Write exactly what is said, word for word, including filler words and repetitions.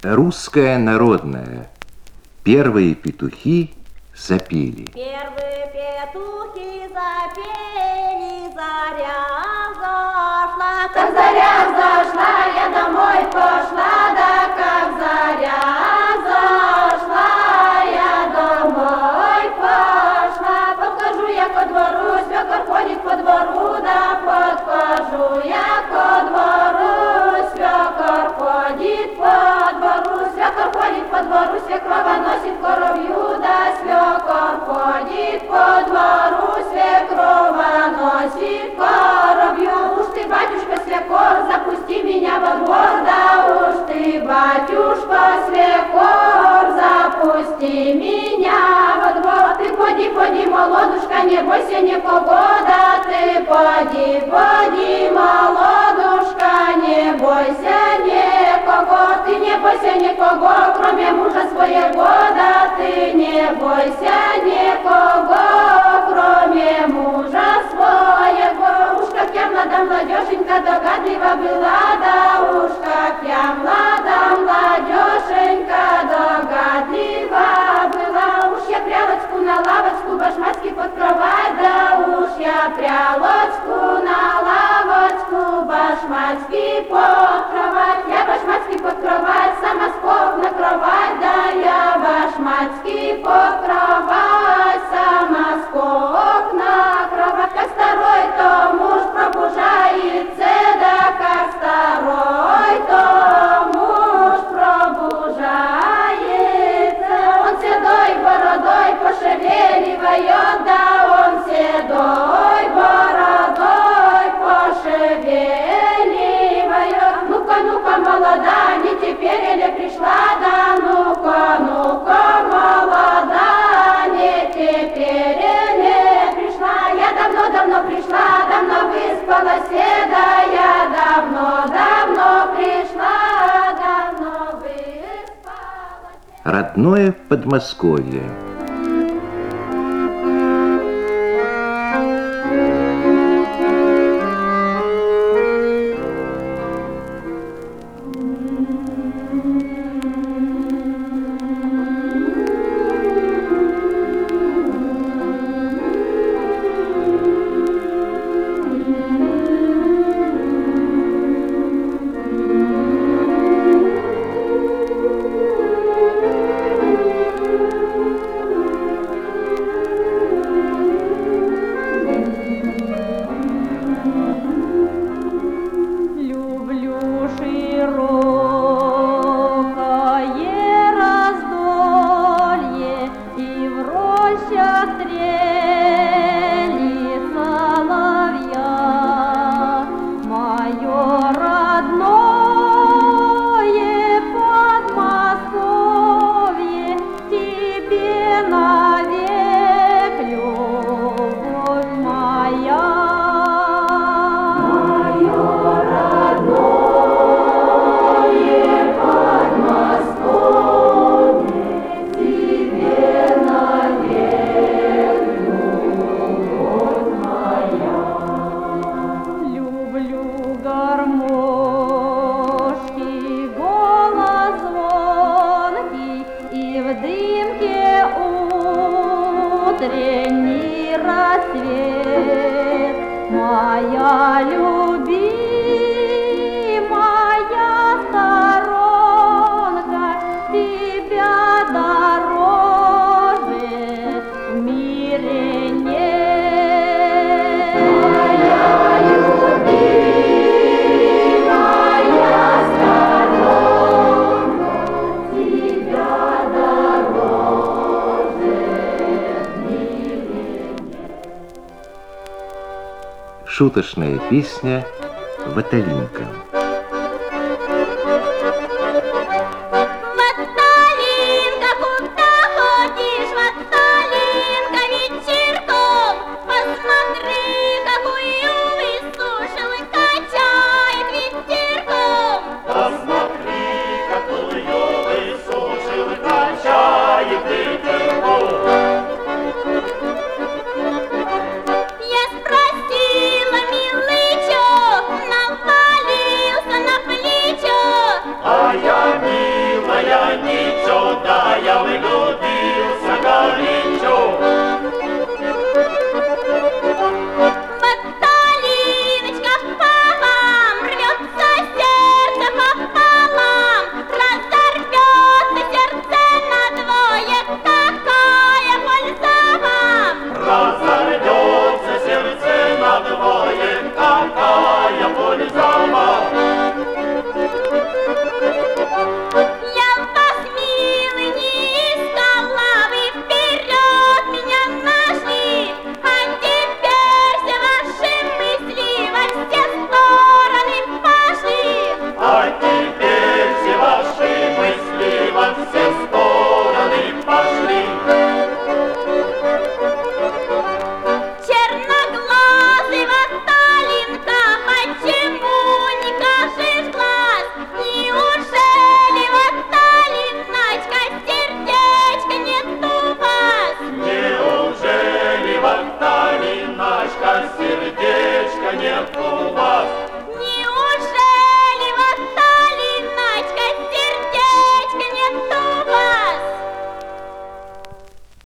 Русская народная. Первые петухи запели. Первые петухи запели, заря зашла. Как заря зашла, я домой пошла, да как заря зашла, я домой пошла. Подхожу я ко двору, свекор ходит по двору, да подхожу я ко двору, свекор ходит по двору, свекор ходит по двору, свекрова носит коровью, да свекор ходит по двору, свекрова носит коровью. Уж ты, батюшка, свекор, запусти меня во двор, да уж ты, батюшка, свекор, запусти меня во двор. Ты поди, поди, молодушка, не бойся никого, да ты поди, поди, молодушка, не бойся никого, ты не бойся никого, кроме мужа своего, да ты не бойся никого, кроме мужа своего. Уж как я млада младеженька догадлива была, да уж как я млада младеженька догадлива была. Уж я прялочку на лавочку, башмачки под кровать, да уж я прялочку на лавочку, башмачки под кровать. Я башмачки под кровать, сама скок на кровать, да я башмачки под кровать, сама скок на кровать. Как старой, то муж пробужается, да как старой, то муж пробужается. Он седой бородой пошевеливает, да он седой бородой пошевеливает. Ну-ка, ну-ка, молода, не теперь ли пришла, да ну-ка, ну-ка, молода, не теперь ли пришла. Я давно-давно пришла, давно выспалась, да я давно-давно пришла, давно выспалась. Родное Подмосковье. Утренний рассвет, моя любимая сторонка, тебя дороже в мире нет. Моя любимая сторонка, тебя дороже. Шуточная песня «Ваталинка».